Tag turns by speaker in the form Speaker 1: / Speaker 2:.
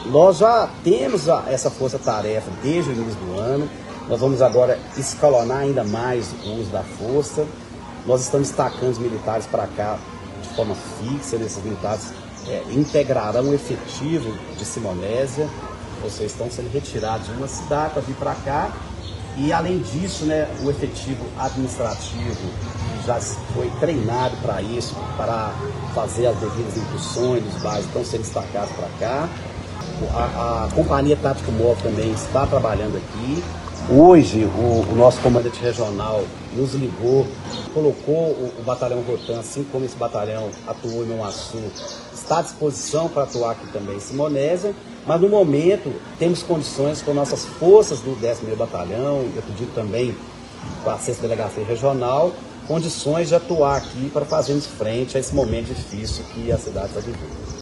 Speaker 1: Nós já temos essa força-tarefa desde o início do ano. Nós vamos agora escalonar ainda mais o uso da força. Nós estamos destacando os militares para cá de forma fixa. Esses militares integrarão o efetivo de Simonésia, ou seja, estão sendo retirados de uma cidade para vir para cá. E além disso, né, o efetivo administrativo já foi treinado para isso, para fazer as devidas incursões dos bairros, estão sendo destacados para cá. A Companhia Tático Móvel também está trabalhando aqui. Hoje, o nosso comandante regional nos ligou, colocou o batalhão Rotan, assim como esse batalhão atuou em Manhuaçu, está à disposição para atuar aqui também em Simonésia, mas no momento temos condições com nossas forças do 10º Batalhão, eu acredito também com a 6ª Delegacia Regional, condições de atuar aqui para fazermos frente a esse momento difícil que a cidade está vivendo.